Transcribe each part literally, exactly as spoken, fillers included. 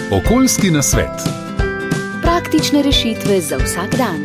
Okoljski nasvet. Praktične rešitve za vsak dan.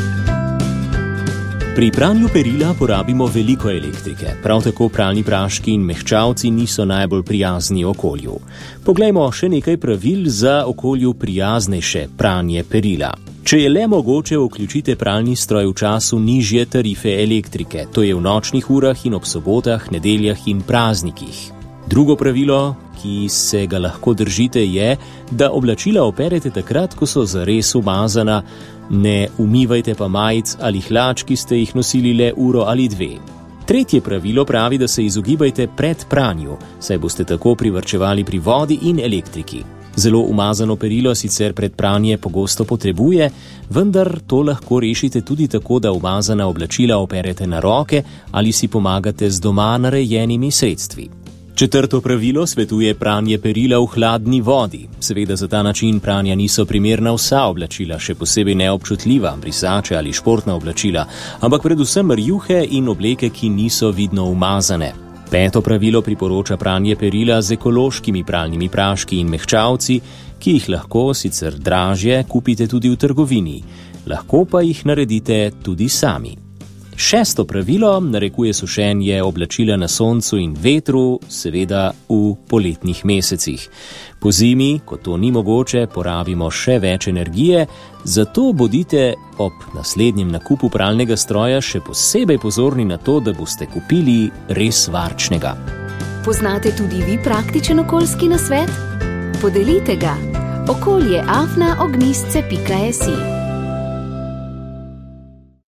Pri pranju perila porabimo veliko elektrike, prav tako pralni praški in mehčavci niso najbolj prijazni okolju. Poglejmo še nekaj pravil za okolju prijaznejše pranje perila. Če je le mogoče, vključite pralni stroj v času nižje tarife elektrike, to je v nočnih urah in ob sobotah, nedeljah in praznikih. Drugo pravilo, ki se ga lahko držite, je, da oblačila operete takrat, ko so zares umazana, ne umivajte pa majic ali hlač, ki ste jih nosili le uro ali dve. Tretje pravilo pravi, da se izogibajte pred pranju, saj boste tako privarčevali pri vodi in elektriki. Zelo umazano perilo sicer pred pranje pogosto potrebuje, vendar to lahko rešite tudi tako, da umazana oblačila operete na roke ali si pomagate z doma narejenimi sredstvi. Četrto pravilo svetuje pranje perila v hladni vodi. Seveda za ta način pranja niso primerna vsa oblačila, še posebej neobčutljiva, brisače ali športna oblačila, ampak predvsem rjuhe in obleke, ki niso vidno umazane. Peto pravilo priporoča pranje perila z ekološkimi pralnimi praški in mehčavci, ki jih lahko sicer dražje kupite tudi v trgovini, lahko pa jih naredite tudi sami. Šesto pravilo narekuje sušenje oblačila na soncu in vetru, seveda v poletnih mesecih. Po zimi, ko to ni mogoče, porabimo še več energije, zato bodite ob naslednjem nakupu pralnega stroja še posebej pozorni na to, da boste kupili res varčnega. Poznate tudi vi praktičen okoljski nasvet? Podelite ga. okolje afna ognjišče pika si